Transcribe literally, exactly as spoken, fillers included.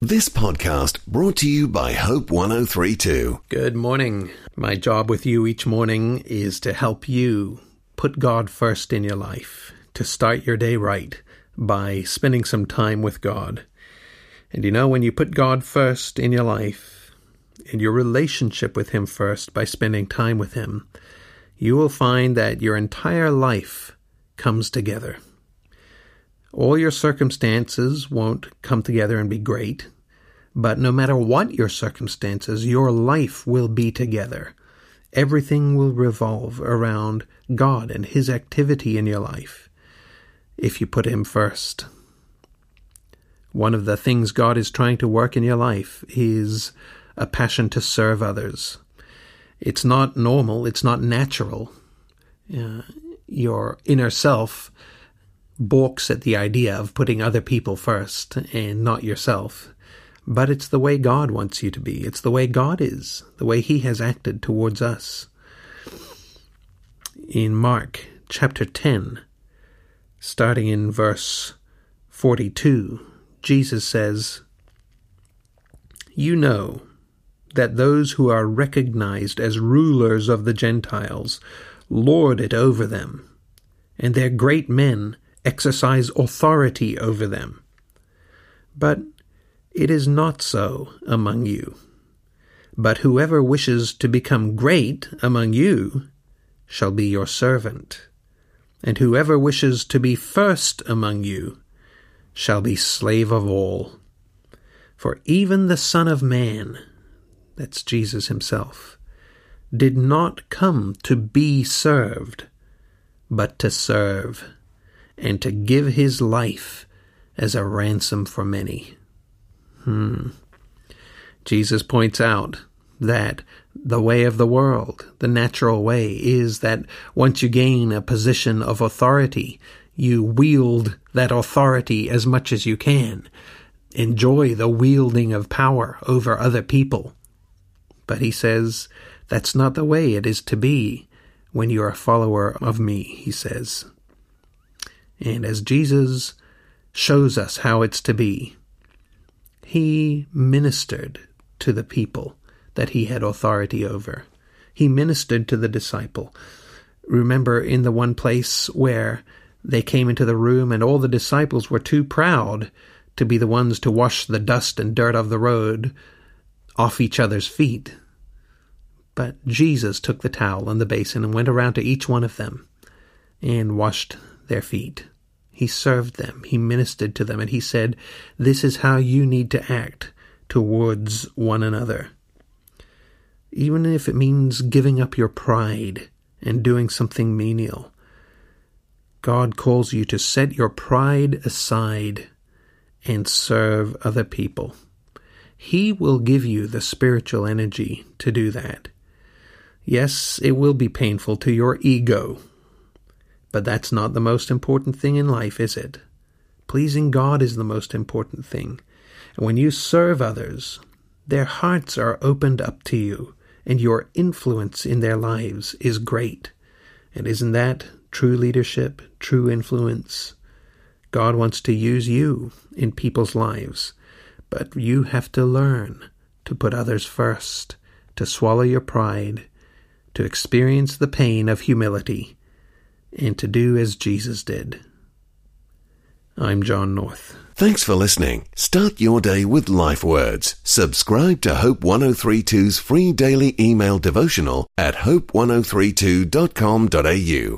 This podcast brought to you by Hope one oh three two. Good morning. My job with you each morning is to help you put God first in your life, to start your day right by spending some time with God. And you know, when you put God first in your life and your relationship with Him first by spending time with Him, you will find that your entire life comes together. All your circumstances won't come together and be great, but no matter what your circumstances, your life will be together. Everything will revolve around God and His activity in your life if you put Him first. One of the things God is trying to work in your life is a passion to serve others. It's not normal, it's not natural. Uh, your inner self balks at the idea of putting other people first and not yourself. But it's the way God wants you to be. It's the way God is, the way He has acted towards us. In Mark chapter ten, starting in verse forty-two, Jesus says, "You know that those who are recognized as rulers of the Gentiles lord it over them, and their great men exercise authority over them. But it is not so among you. But whoever wishes to become great among you shall be your servant, and whoever wishes to be first among you shall be slave of all. For even the Son of Man," that's Jesus Himself, "did not come to be served, but to serve, and to give His life as a ransom for many." Hmm. Jesus points out that the way of the world, the natural way, is that once you gain a position of authority, you wield that authority as much as you can. Enjoy the wielding of power over other people. But He says, that's not the way it is to be when you're a follower of me, He says. And as Jesus shows us how it's to be, He ministered to the people that He had authority over. He ministered to the disciple. Remember in the one place where they came into the room and all the disciples were too proud to be the ones to wash the dust and dirt of the road off each other's feet. But Jesus took the towel and the basin and went around to each one of them and washed their feet. He served them, He ministered to them, and He said, this is how you need to act towards one another. Even if it means giving up your pride and doing something menial, God calls you to set your pride aside and serve other people. He will give you the spiritual energy to do that. Yes, it will be painful to your ego, but that's not the most important thing in life, is it? Pleasing God is the most important thing. And when you serve others, their hearts are opened up to you, and your influence in their lives is great. And isn't that true leadership, true influence? God wants to use you in people's lives, but you have to learn to put others first, to swallow your pride, to experience the pain of humility, and to do as Jesus did. I'm John North. Thanks for listening. Start your day with Life Words. Subscribe to Hope one oh three two's free daily email devotional at hope one oh three two dot com dot a u.